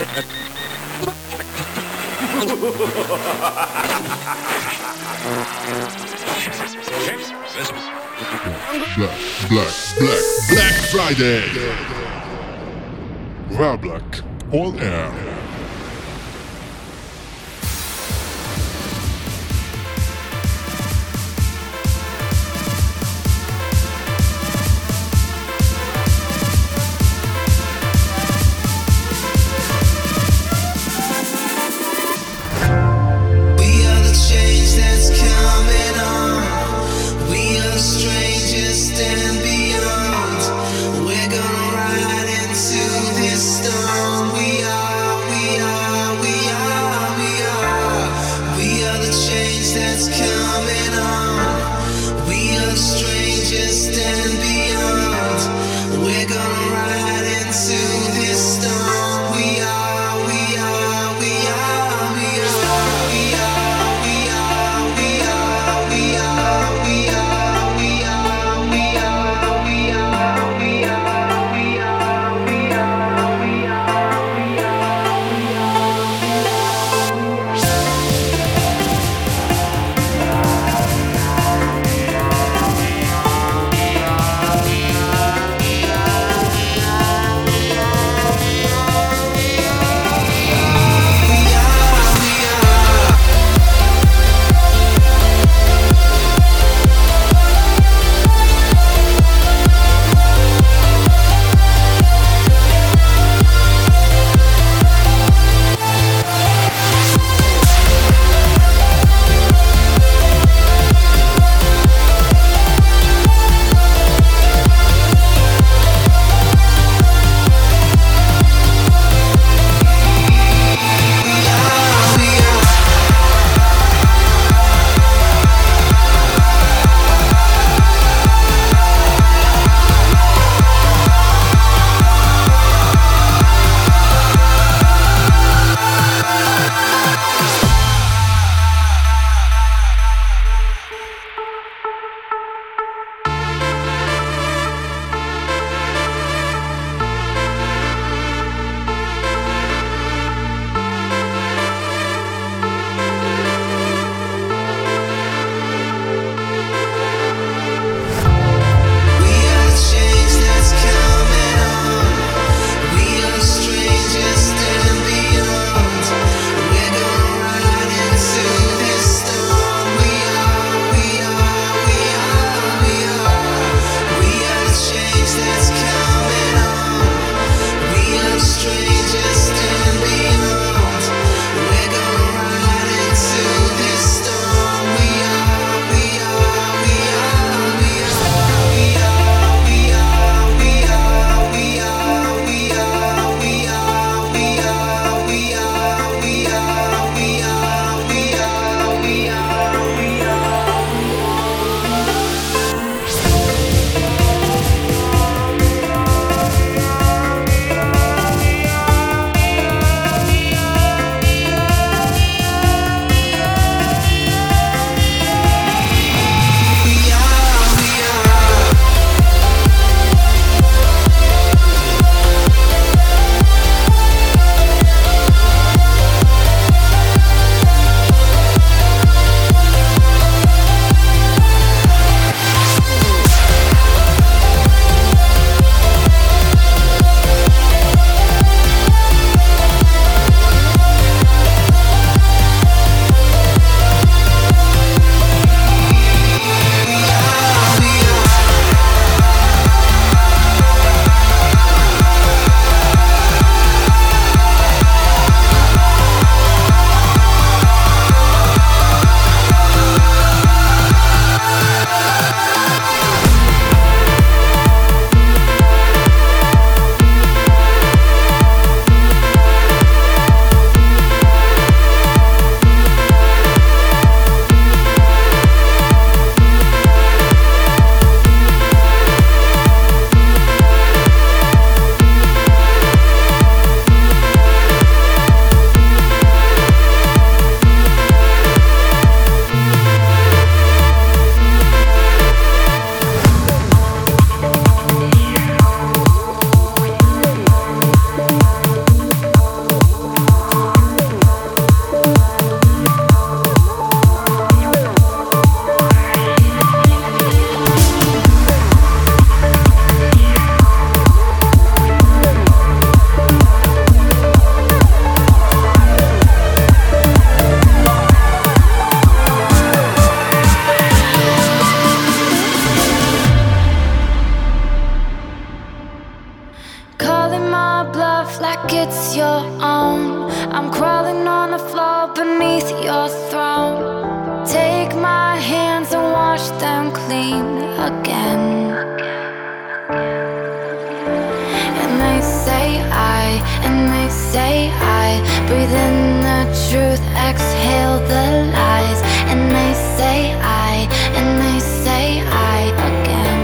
Black Friday. Well, Black, on air. Strangers stand beyond. We're gonna ride into this storm. We are. like it's your own. I'm crawling on the floor beneath your throne. Take my hands and wash them clean again. And they say I breathe in the truth, exhale the lies. And they say I again.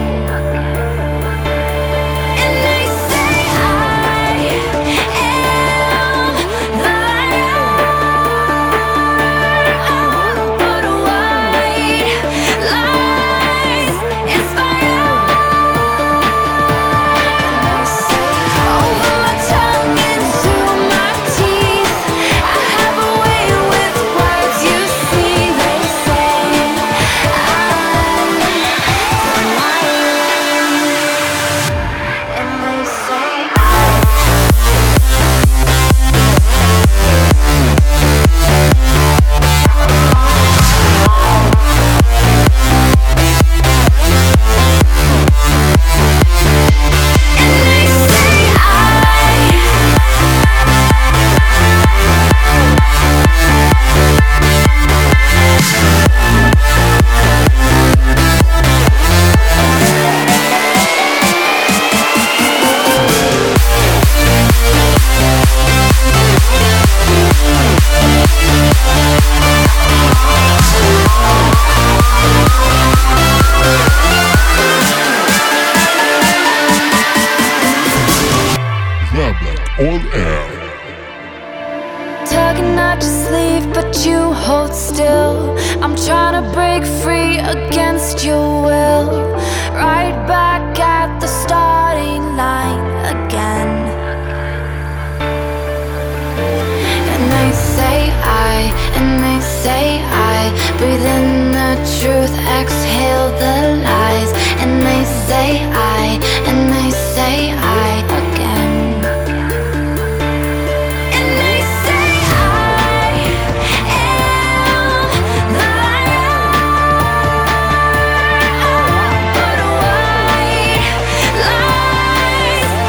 And they say I am the liar, but white lies inspire. And they say over my tongue and through my teeth, I have a way with words. You see, they say I'm the liar, and they say Flam Black on air. tugging at your sleeve, but you hold still. I'm trying to break free against your will. Right back at the starting line again. And they say I breathe in the truth, exhale the lies. And they say I again. And they say I am the liar, but white lies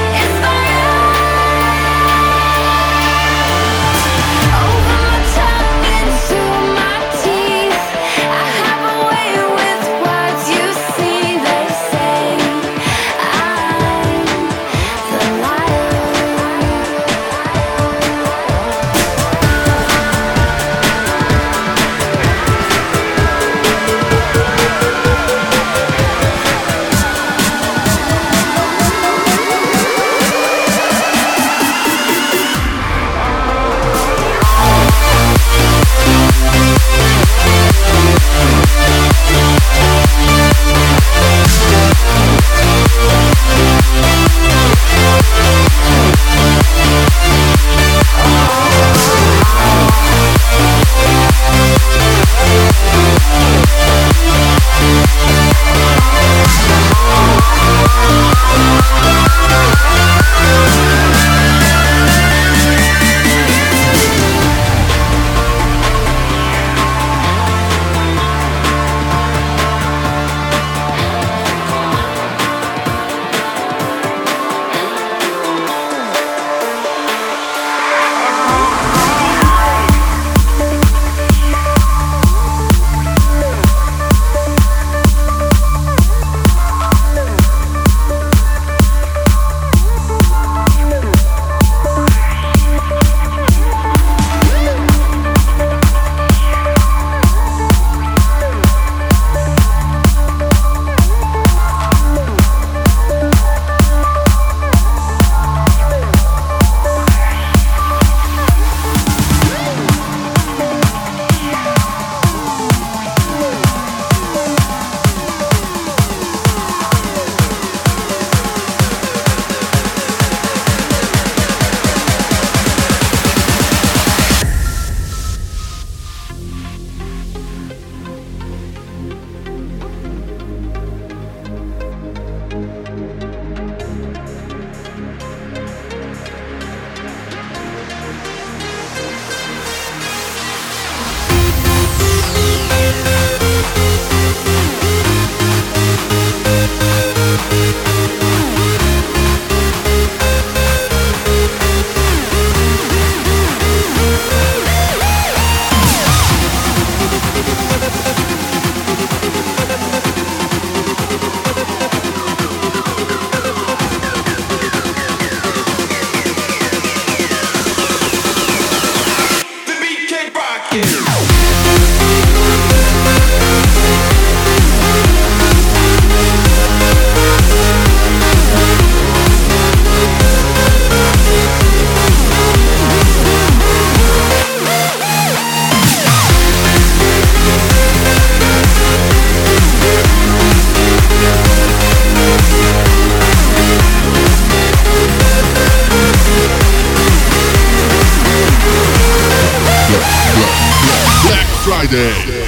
Friday.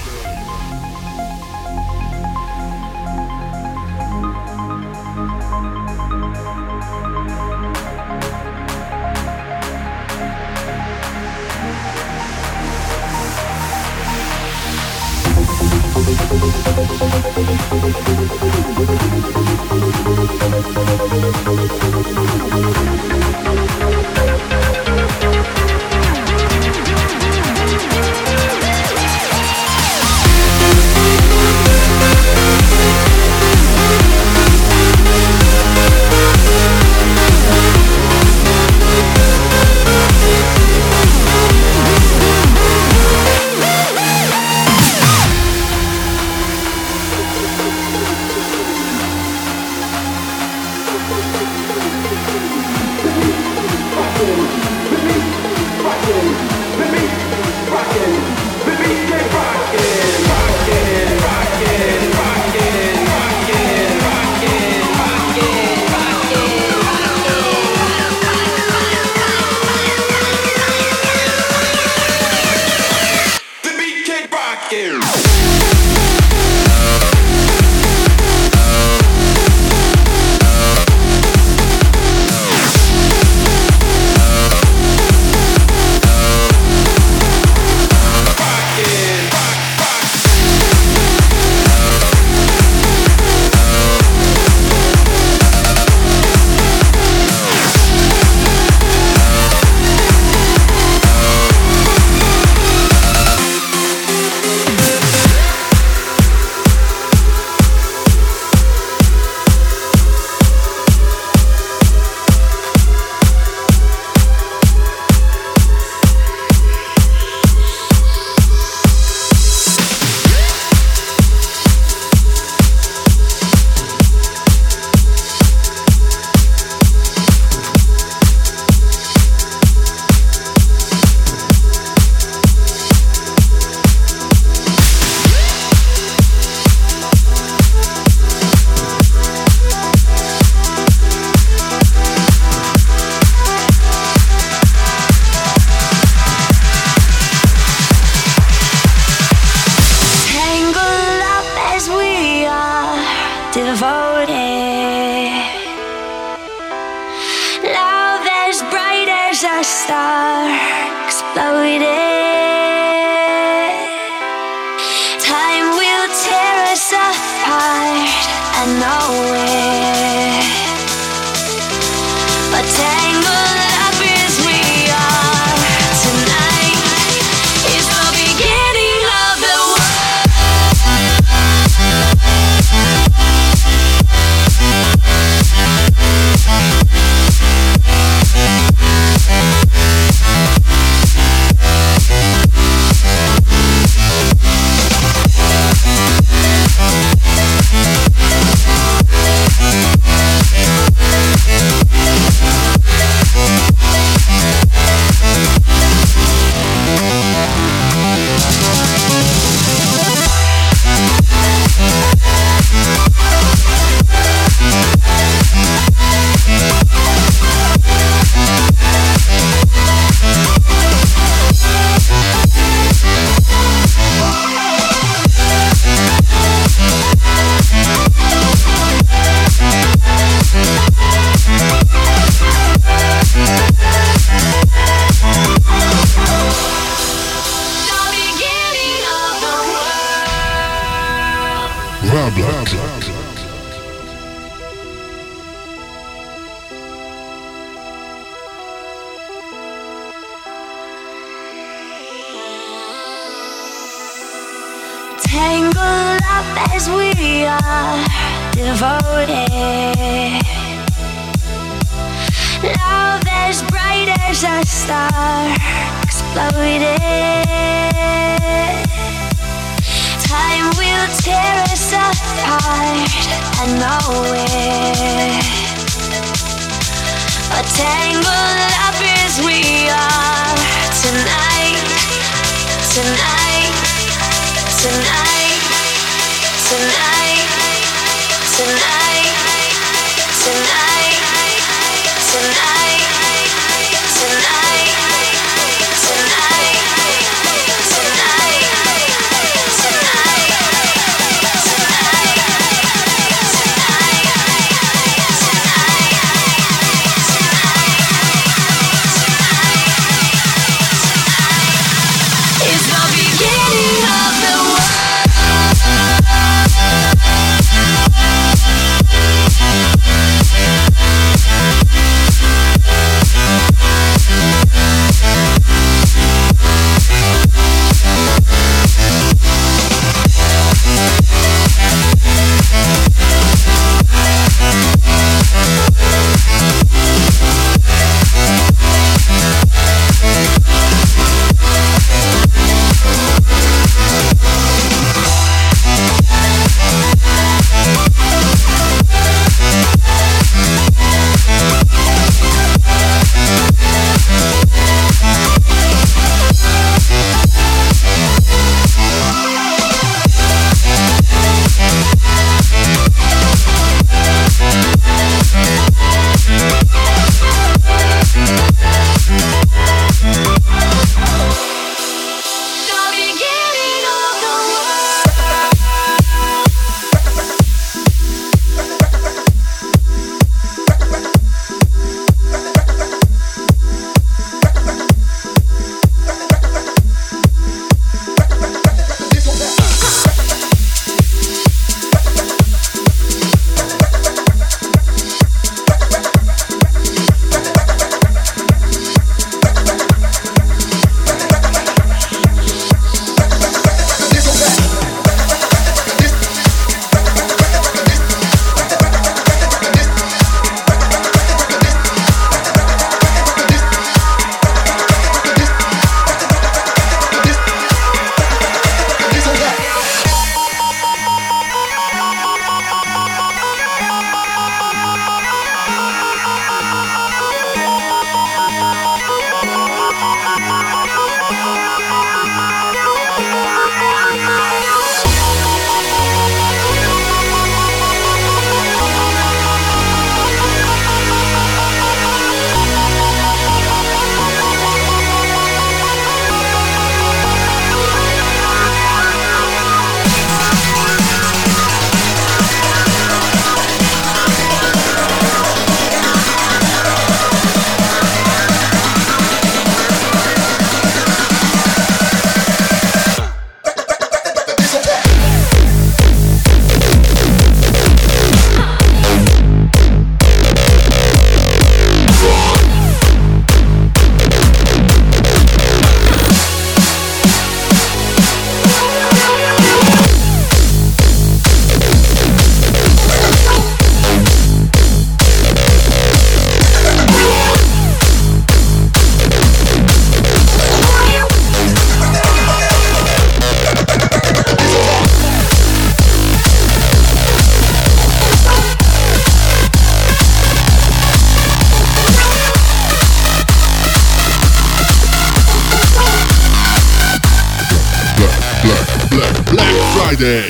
Tangled up as we are, devoted. Love as bright as a star, exploded. Time will tear us apart, I know it. But tangled up as we are tonight, tonight, tonight, tonight, tonight, tonight, tonight, tonight, tonight, tonight. Friday.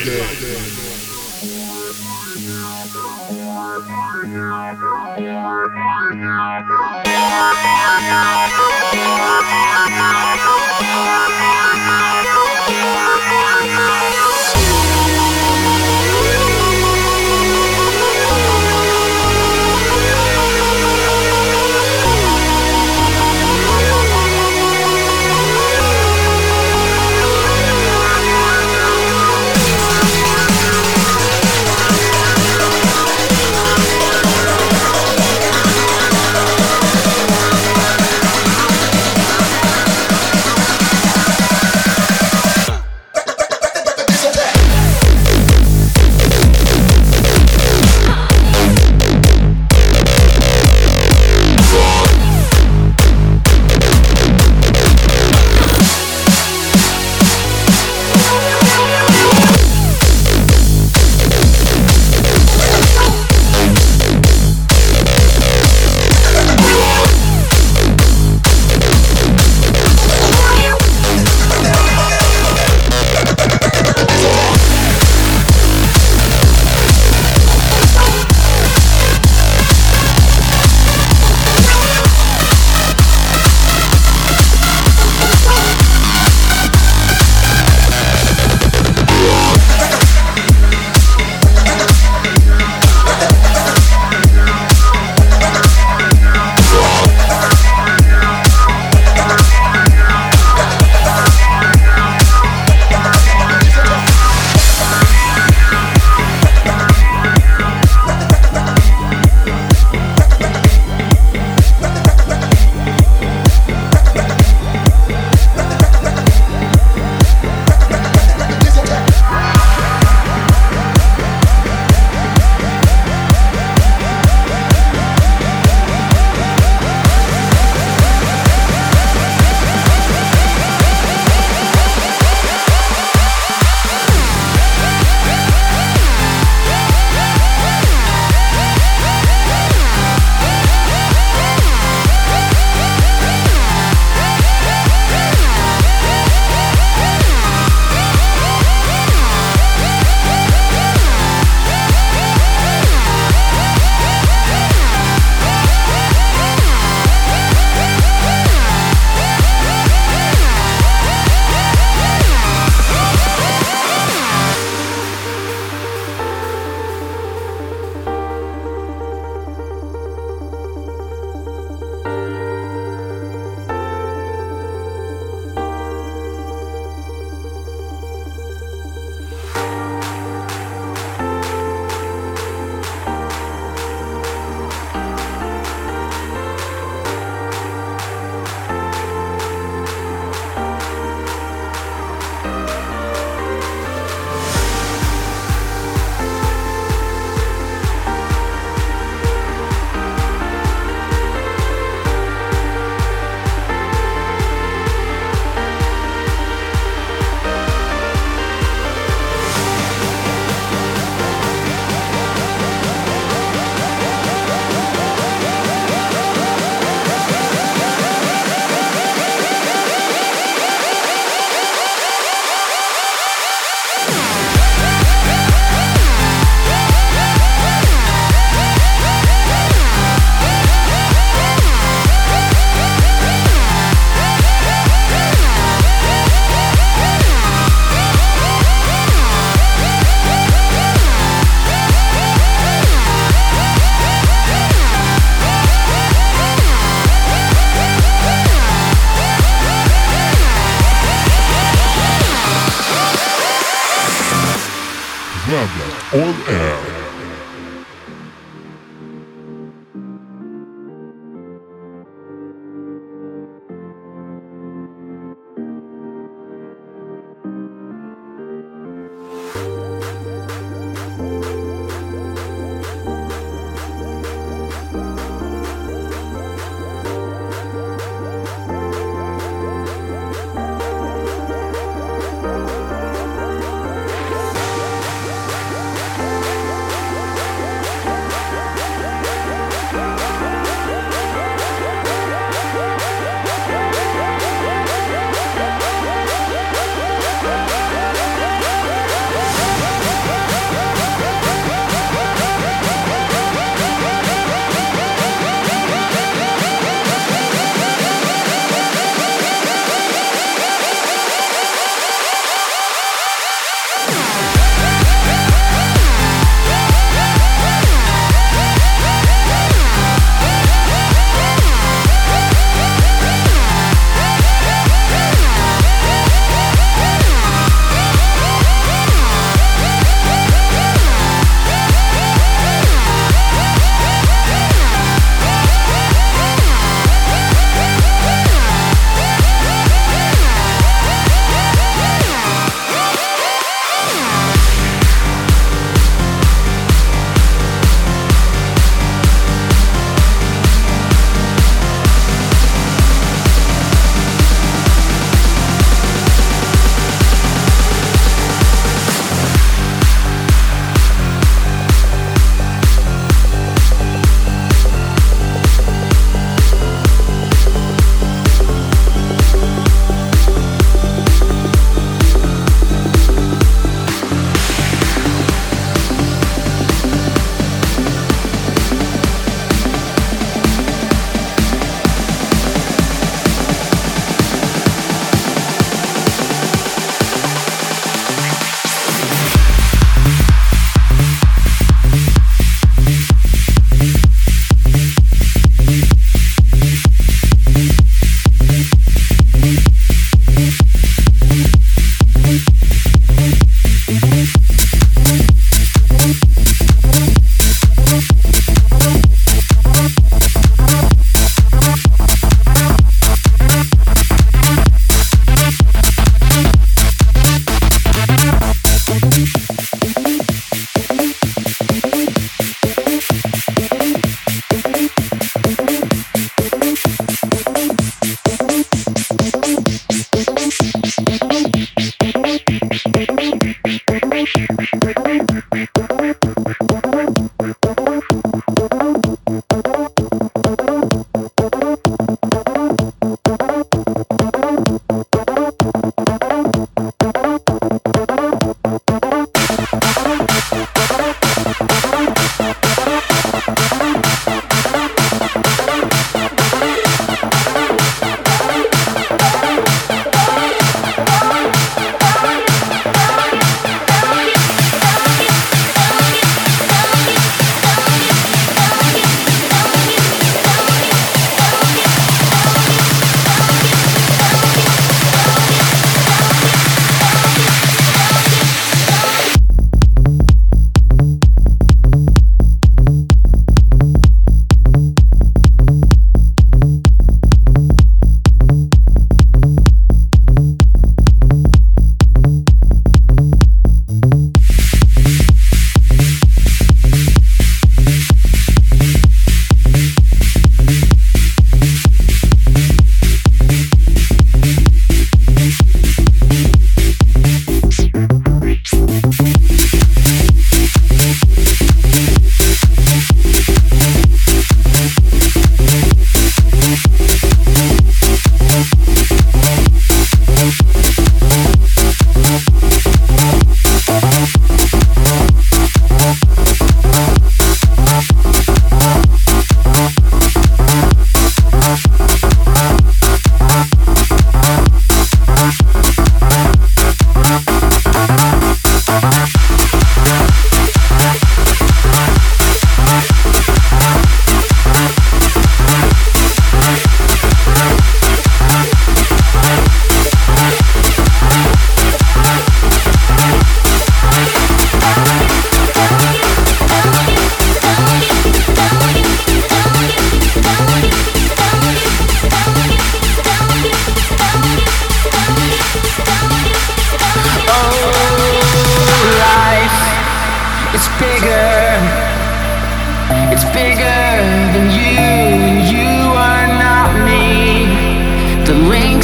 Rambler on air.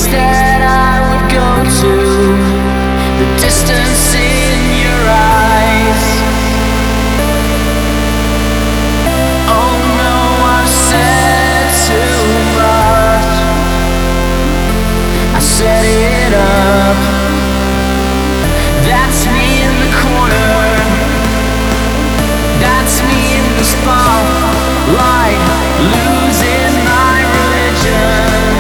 that I would go to, the distance in your eyes. Oh no, I've said too much. I set it up. That's me in the corner. That's me in the spotlight, losing my religion,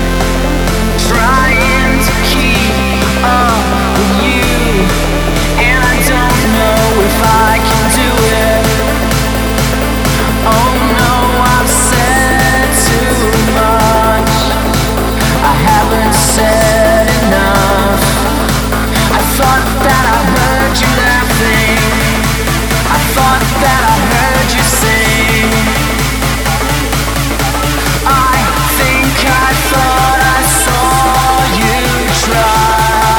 trying to keep up with you, and I don't know if I can do it. Oh no, I've said too much. I haven't said enough. I thought that I heard you laughing. I thought that I heard you sing. I think I thought I saw you try.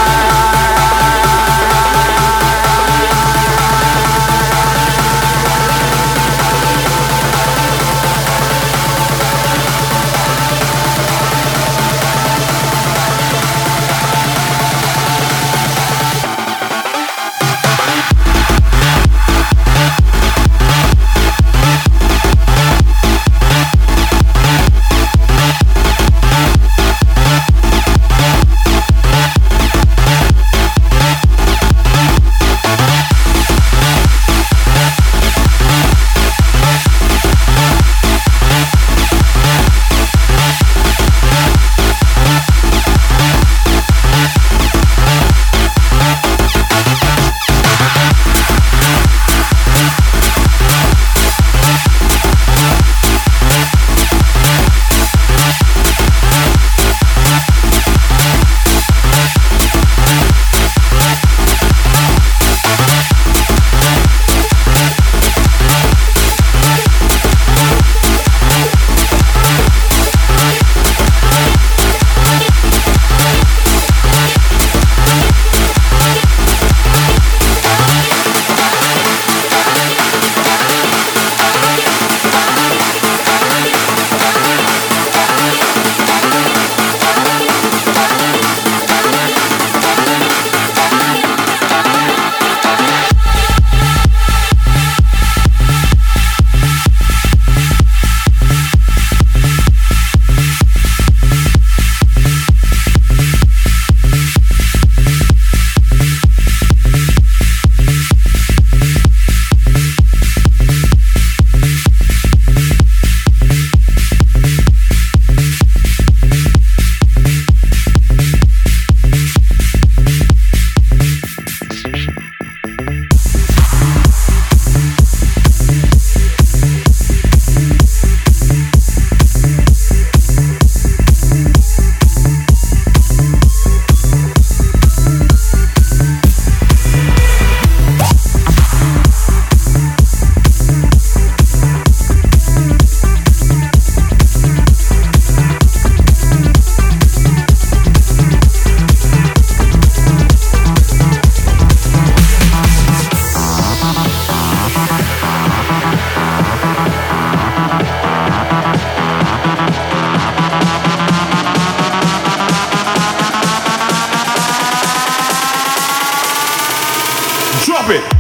Drop it.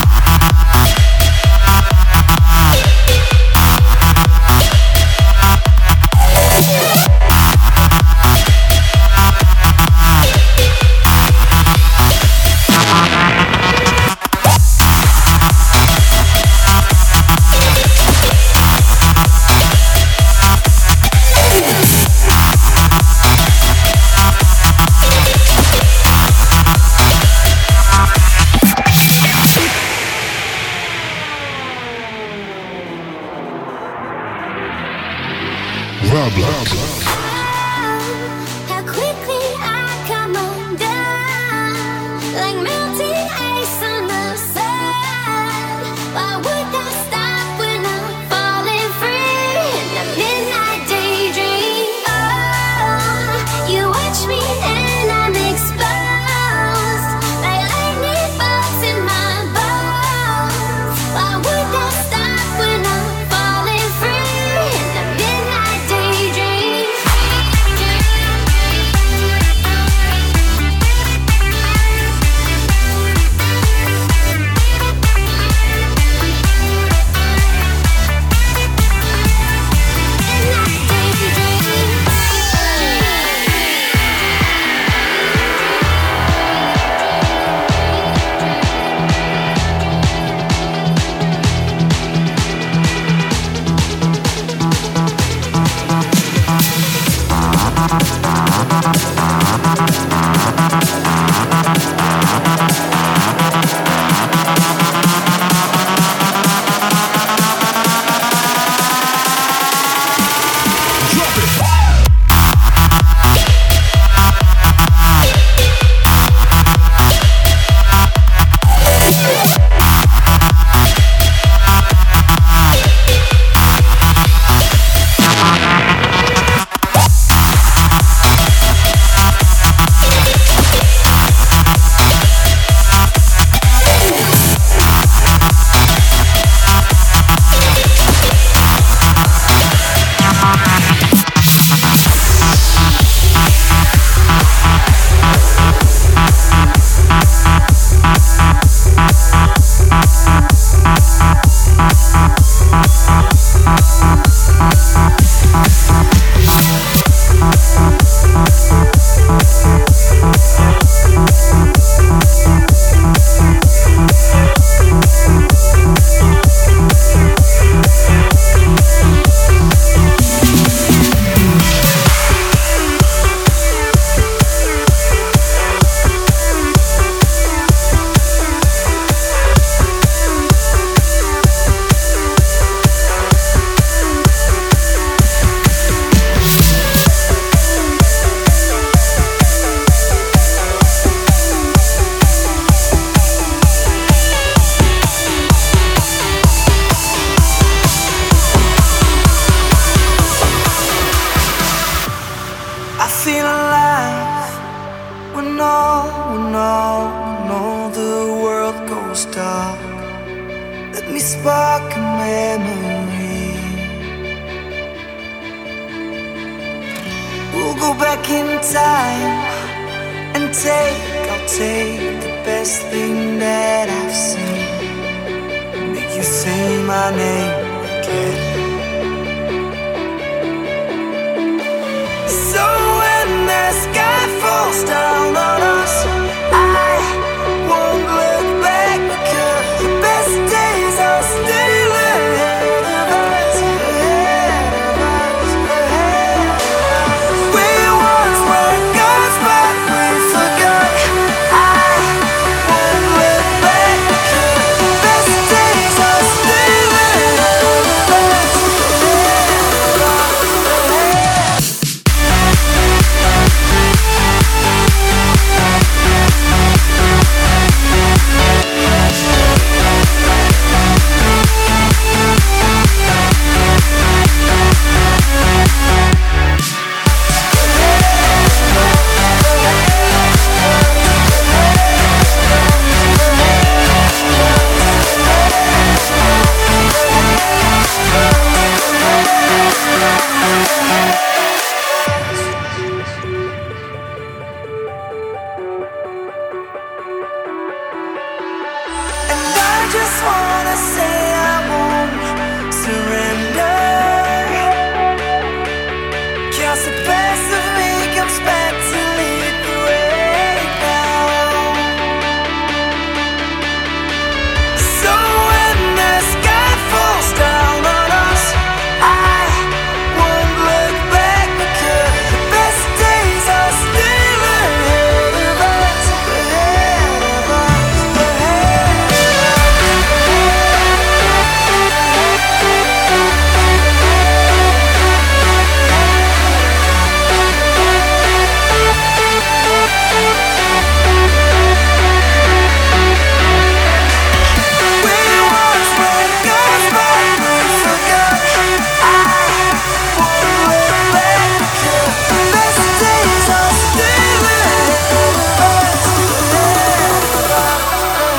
How quickly I come undone, like melting ice on the sun. Why would I stop when I'm falling free in a midnight daydream? Oh, you watch me and I'm exposed, like lightning bolts in my bones. Why would I stop when I'm falling free in a midnight daydream? go back in time and I'll take the best thing that I've seen, make you say my name again. So when the sky falls down on us, I won't look back because the best days are still ahead of us, ahead of us, ahead of us. We once were gods, but we forgot. I won't look back because the best days are still ahead of us, ahead of us, ahead. And I just wanna say I won't surrender, 'cause the best of me comes back to lead the way now. So when the sky falls down on us, I won't look back because the best days are still ahead of us, ahead of us, ahead of us. We once were gods, but we forgot. I won't look back because the best days are still ahead of us, ahead of us,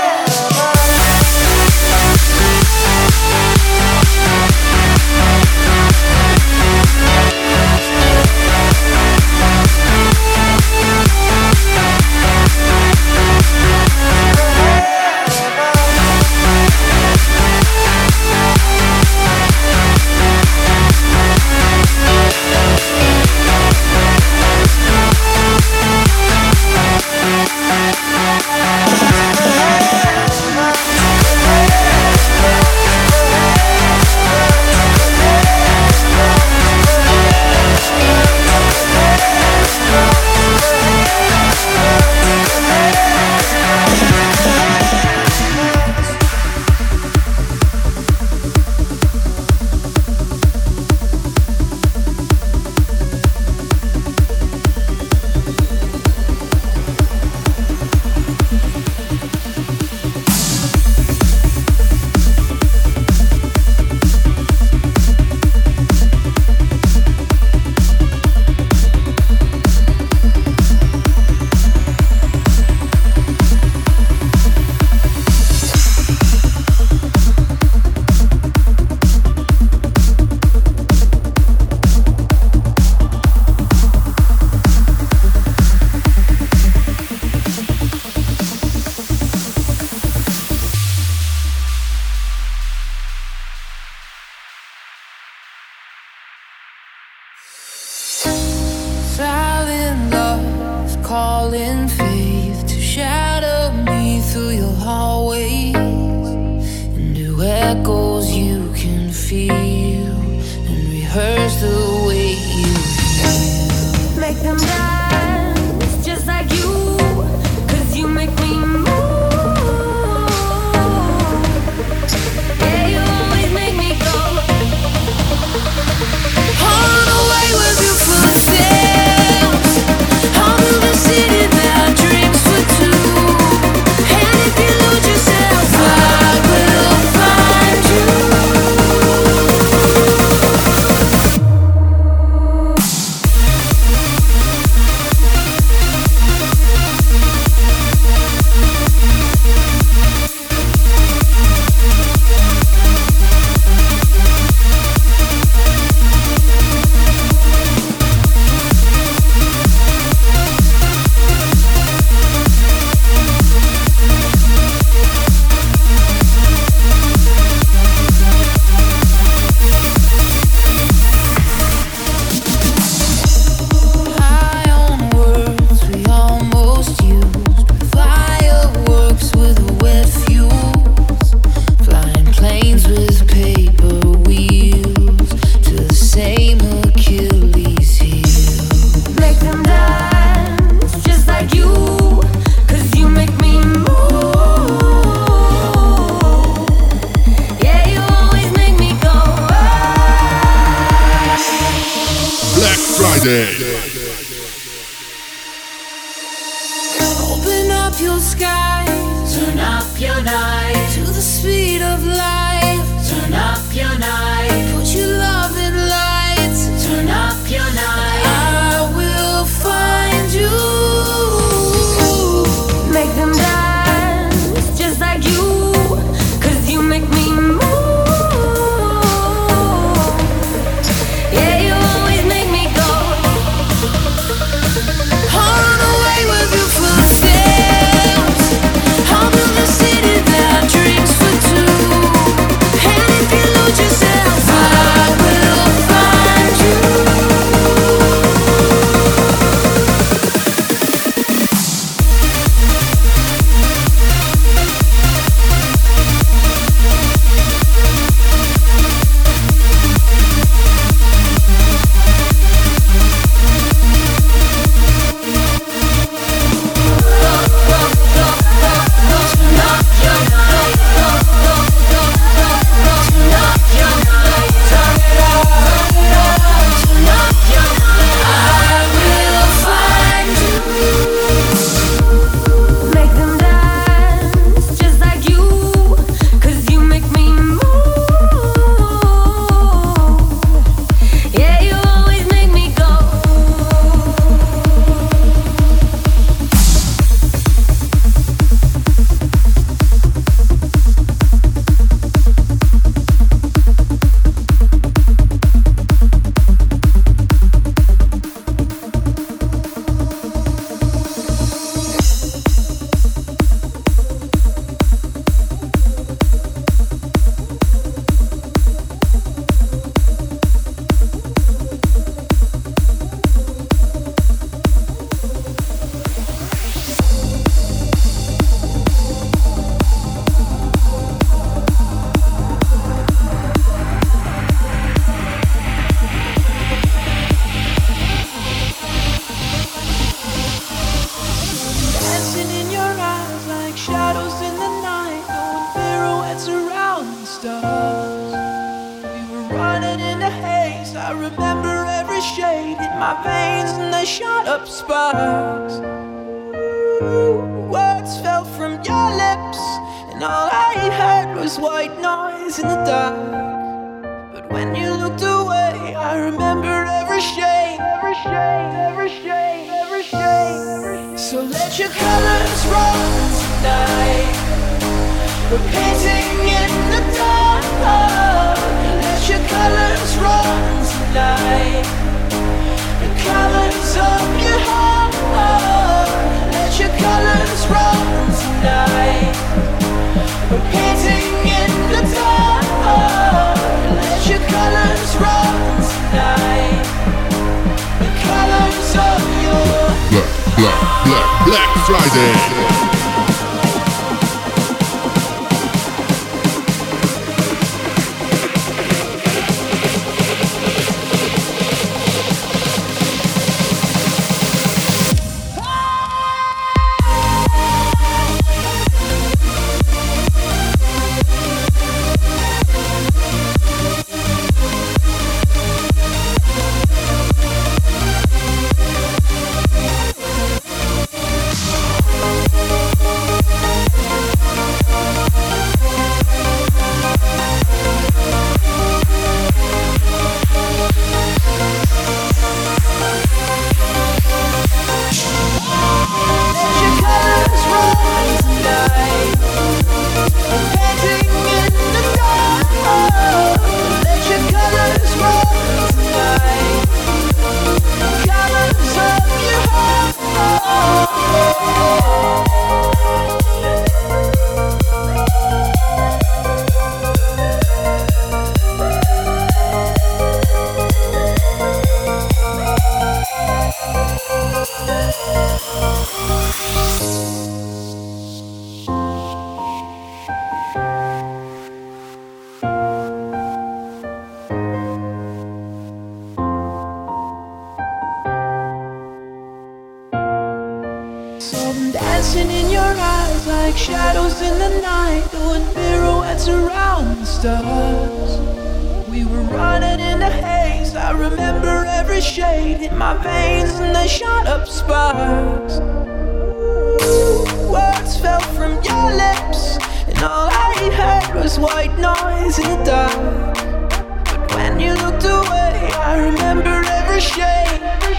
Silent love, calling faith to shadow me through your hallways, into echoes you can feel, and rehearse the way you feel. Make them dance just like you, 'cause you make me move. Yeah, you always make me go. On away with you full of sails. I'll do the city that our dreams for two. And if you lose yourself, I will find you. Friday. Open up your skies, turn up your night to the speed of light. Turn up your night, put your love in lights. Turn up your night, I will find you. Make them dance just like you, 'cause you make me move. Yeah, you always make me go. Run away with your footsteps. I'll build a city that drinks for two. And if you lose yourself, I will find you. Black Friday. Dancing in your eyes like shadows in the night, doing pirouettes around the stars. We were running in the haze, I remember every shade in my veins and they shot up sparks. Words fell from your lips and all I heard was white noise in the dark. But when you looked away, I remember every shade.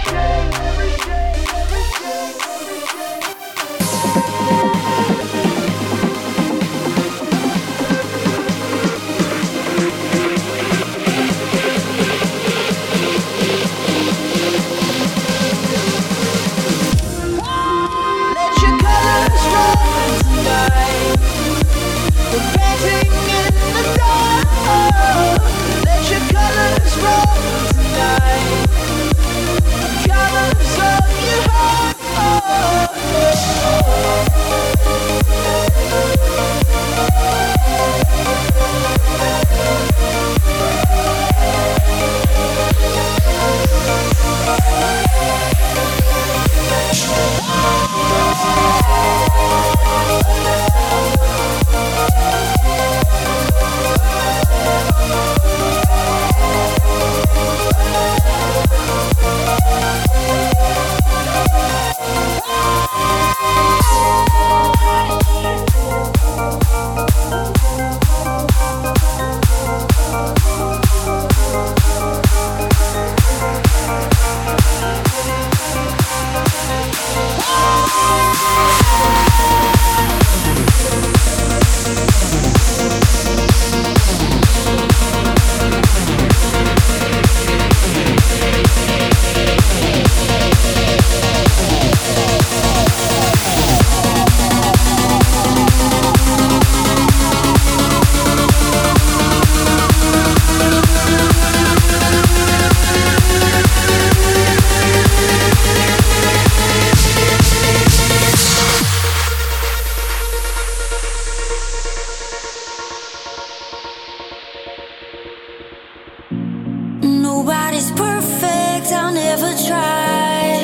Nobody's perfect, I'll never try.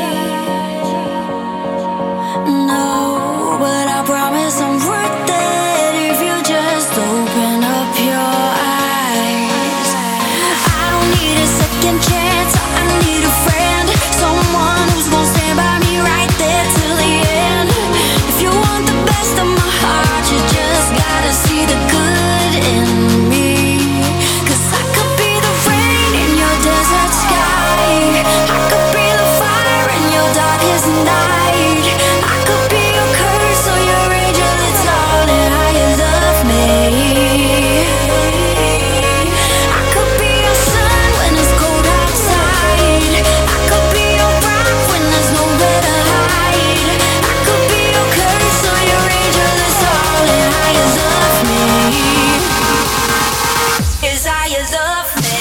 No, but I promise I'm worth it if you just open up your eyes. I don't need a second chance, I need a friend, someone who's gonna stand by me right there till the end. If you want the best of my heart, you just gotta see the good in me. 'Cause I could be the rain in your desert sky, I could be the fire in your darkest night, I could be your curse or your angel, it's all in how you love me. I could be your sun when it's cold outside, I could be your rock when there's nowhere to hide, I could be your curse or your angel, it's all in how you love me. Is how you love me.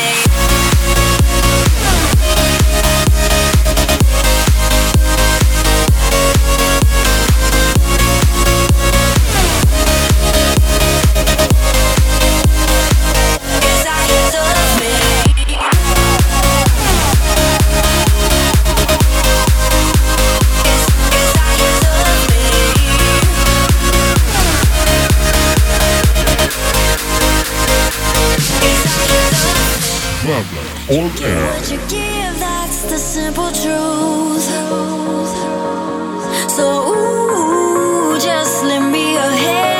Is how you love me. Is how you love me. Is how you love me. Pablo on air. What you give, that's the simple truth. So ooh, just lend me your hand.